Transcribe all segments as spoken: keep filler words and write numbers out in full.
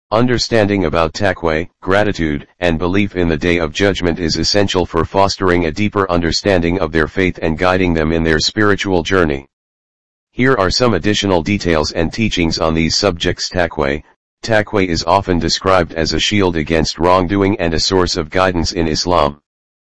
Understanding about taqwa, gratitude, and belief in the Day of Judgment is essential for fostering a deeper understanding of their faith and guiding them in their spiritual journey. Here are some additional details and teachings on these subjects. Taqwa. Taqwa is often described as a shield against wrongdoing and a source of guidance in Islam.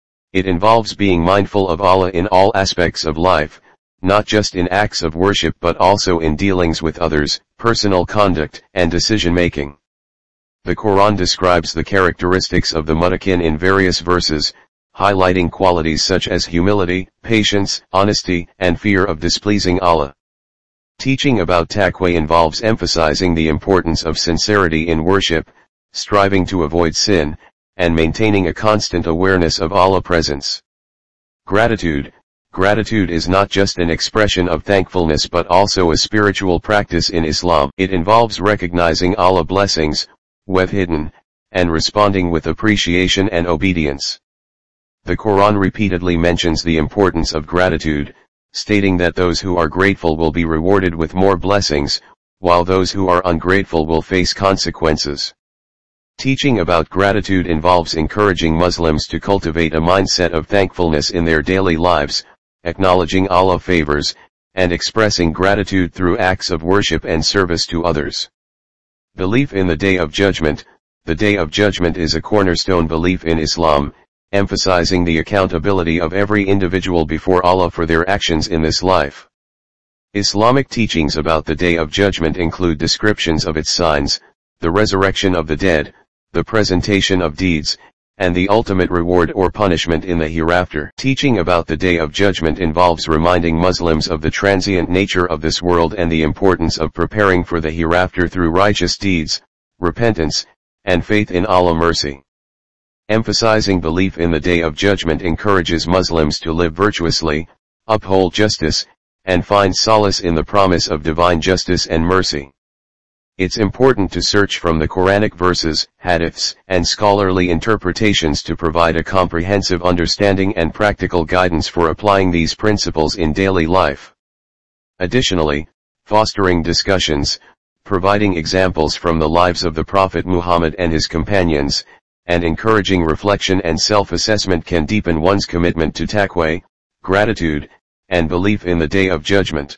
It involves being mindful of Allah in all aspects of life, not just in acts of worship but also in dealings with others, personal conduct, and decision-making. The Quran describes the characteristics of the muttaqin in various verses, highlighting qualities such as humility, patience, honesty, and fear of displeasing Allah. Teaching about taqwa involves emphasizing the importance of sincerity in worship, striving to avoid sin, and maintaining a constant awareness of Allah's presence. Gratitude. Gratitude is not just an expression of thankfulness but also a spiritual practice in Islam. It involves recognizing Allah's blessings, whether hidden, and responding with appreciation and obedience. The Quran repeatedly mentions the importance of gratitude, stating that those who are grateful will be rewarded with more blessings, while those who are ungrateful will face consequences. Teaching about gratitude involves encouraging Muslims to cultivate a mindset of thankfulness in their daily lives, acknowledging Allah's favors, and expressing gratitude through acts of worship and service to others. Belief in the Day of Judgment. The Day of Judgment is a cornerstone belief in Islam, emphasizing the accountability of every individual before Allah for their actions in this life. Islamic teachings about the Day of Judgment include descriptions of its signs, the resurrection of the dead, the presentation of deeds, and the ultimate reward or punishment in the hereafter. Teaching about the Day of Judgment involves reminding Muslims of the transient nature of this world and the importance of preparing for the hereafter through righteous deeds, repentance, and faith in Allah's mercy. Emphasizing belief in the Day of Judgment encourages Muslims to live virtuously, uphold justice, and find solace in the promise of divine justice and mercy. It's important to search from the Quranic verses, hadiths, and scholarly interpretations to provide a comprehensive understanding and practical guidance for applying these principles in daily life. Additionally, fostering discussions, providing examples from the lives of the Prophet Muhammad and his companions, and encouraging reflection and self-assessment can deepen one's commitment to taqwa, gratitude, and belief in the Day of Judgment.